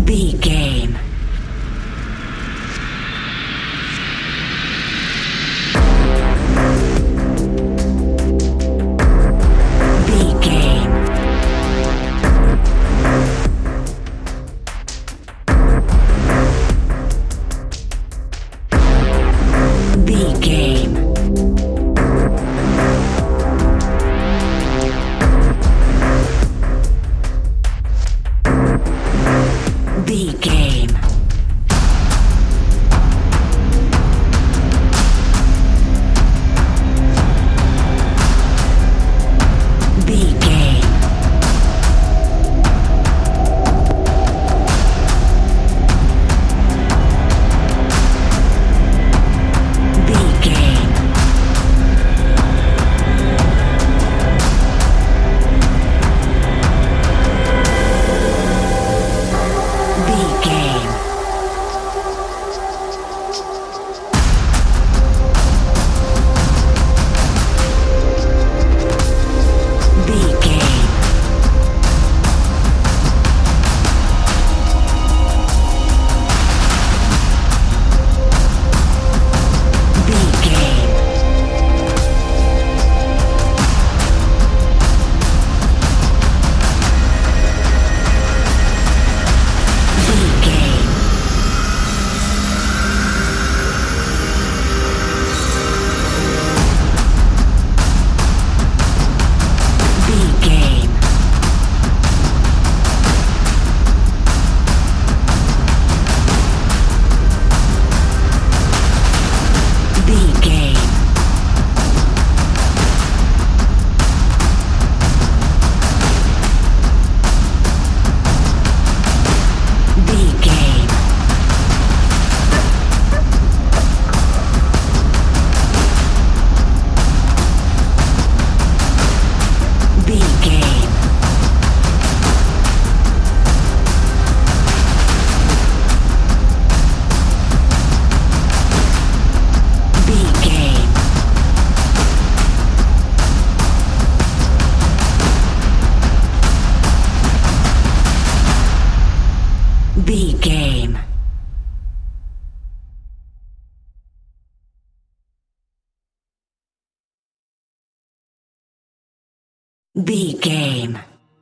B game. B game. B game. B game. B game. B game. B game. B game. B game. B game. B game. B game. B game. B game. B game. B game. B game.